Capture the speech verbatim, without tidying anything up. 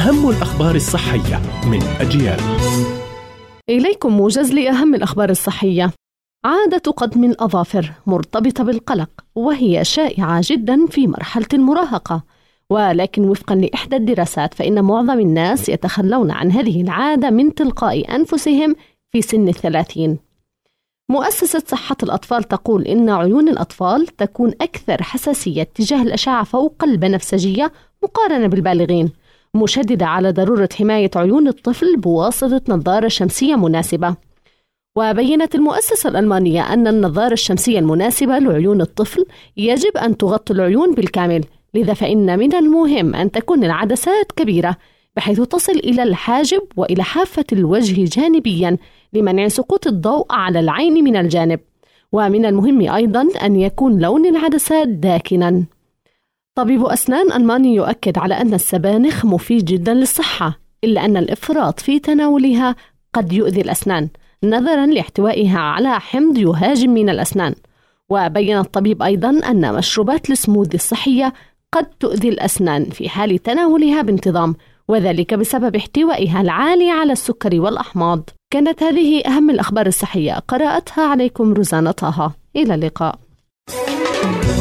أهم الأخبار الصحية من أجيال. إليكم موجز لأهم الأخبار الصحية. عادة قدم الأظافر مرتبطة بالقلق، وهي شائعة جدا في مرحلة المراهقة، ولكن وفقا لإحدى الدراسات فإن معظم الناس يتخلون عن هذه العادة من تلقاء أنفسهم في سن الثلاثين. مؤسسة صحة الأطفال تقول إن عيون الأطفال تكون أكثر حساسية تجاه الأشعة فوق البنفسجية مقارنة بالبالغين، مشددة على ضرورة حماية عيون الطفل بواسطة نظارة شمسية مناسبة. وبينت المؤسسة الألمانية أن النظارة الشمسية المناسبة لعيون الطفل يجب أن تغطي العيون بالكامل، لذا فإن من المهم أن تكون العدسات كبيرة بحيث تصل إلى الحاجب وإلى حافة الوجه جانبيا لمنع سقوط الضوء على العين من الجانب. ومن المهم أيضا أن يكون لون العدسات داكنا. طبيب أسنان ألماني يؤكد على أن السبانخ مفيد جدا للصحة، إلا أن الإفراط في تناولها قد يؤذي الأسنان نظرا لاحتوائها على حمض يهاجم من الأسنان. وبين الطبيب أيضا أن مشروبات السموذي الصحية قد تؤذي الأسنان في حال تناولها بانتظام، وذلك بسبب احتوائها العالي على السكر والأحماض. كانت هذه أهم الأخبار الصحية، قرأتها عليكم روزانا طه. إلى اللقاء.